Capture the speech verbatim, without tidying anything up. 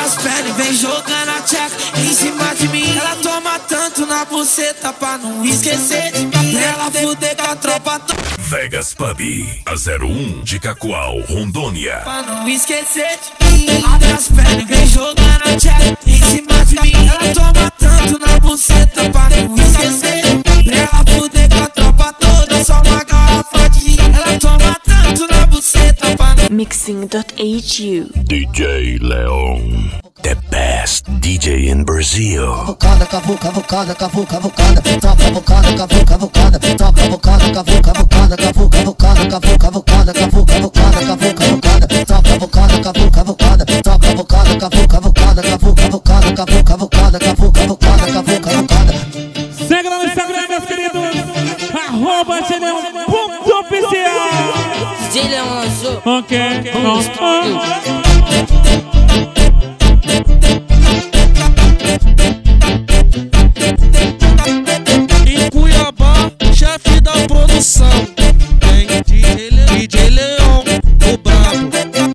as pernas e vem jogando a tcheca em cima de mim. Ela toma tanto na buceta pra não esquecer de mim. Ela fuder com a tropa toda. Vegas Pub, a zero um de Cacoal, Rondônia. Pra não esquecer de mim. Abre as pernas e vem jogando a tcheca em cima de mim. Ela toma tanto na buceta pra não esquecer de mim. Ela fuder com a tropa toda, só uma garrafa de gin. Ela toma tanto na buceta pra não... Mixing dot H U D J Leon, the best D J in Brazil. Cavucada, cavucada, cavucada, cavucada, toca cavucada, cavucada, toca cavucada, cavucada, cavucada, cavucada, cavucada, cavucada, cavucada, toca cavucada, cavucada, toca cavucada, cavucada, cavucada, cavucada, cavucada, cavucada. Segue lá no Instagram, meus queridos. Arroba D J Leon ponto oficial. D J Leon lançou. Ok. Em Cuiabá